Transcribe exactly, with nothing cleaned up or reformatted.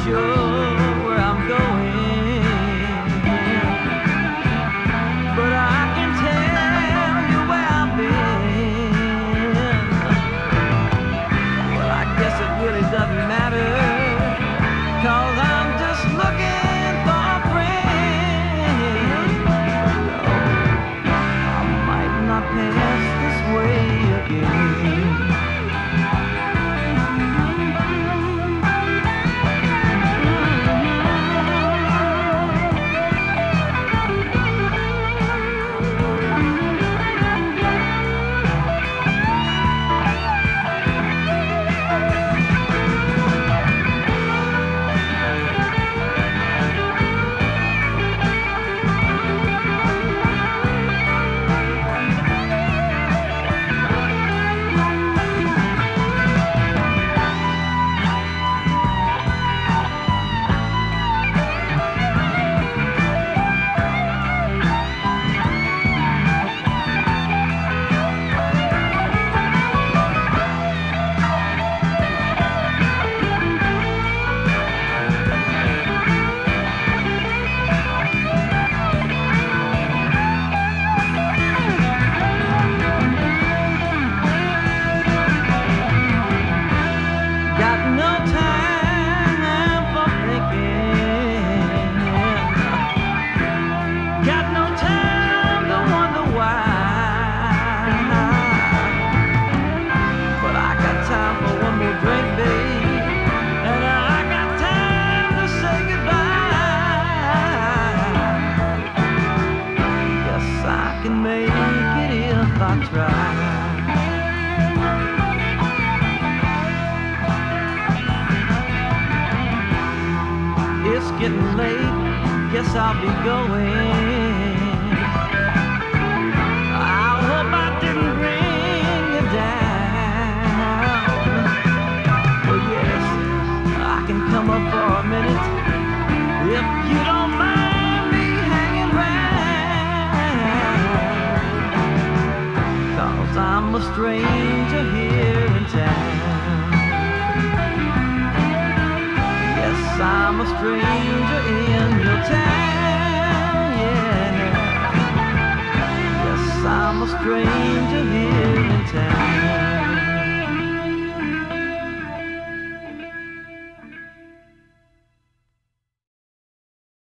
sure where I'm going, but I can tell you where I've been. Well, I guess it really doesn't matter, 'cause I'm just looking for a friend. No, I might not pass this way again. It's getting late, guess I'll be going. I hope I didn't bring you down. Well, yes, I can come up for a minute if you don't mind me hanging round, 'cause I'm a stranger here in town. I'm a stranger in your town, yeah. Yes, I'm a stranger here in town.